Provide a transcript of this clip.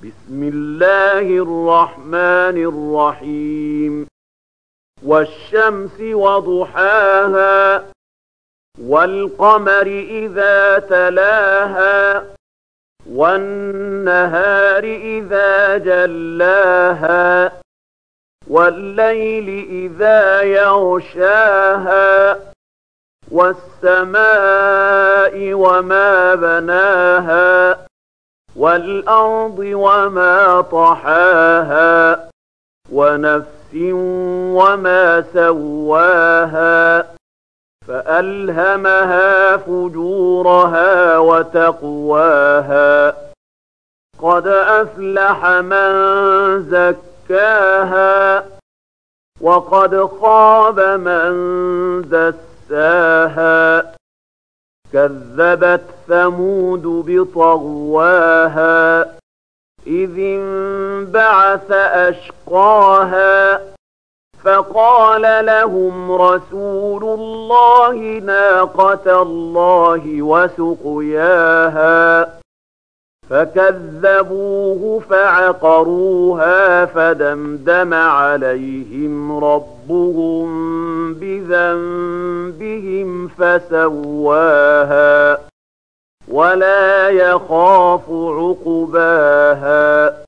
بسم الله الرحمن الرحيم والشمس وضحاها والقمر إذا تلاها والنهار إذا جلاها والليل إذا يغشاها والسماء وما بناها والأرض وما طحاها ونفس وما سواها فألهمها فجورها وتقواها قد أفلح من زكاها وقد خاب من دساها كذبت ثمود بطغواها إذ انبعث أشقاها فقال لهم رسول الله ناقة الله وسقياها فكذبوه فعقروها فدمدم عليهم ربهم بذنبهم فسواها ولا يخاف عقباها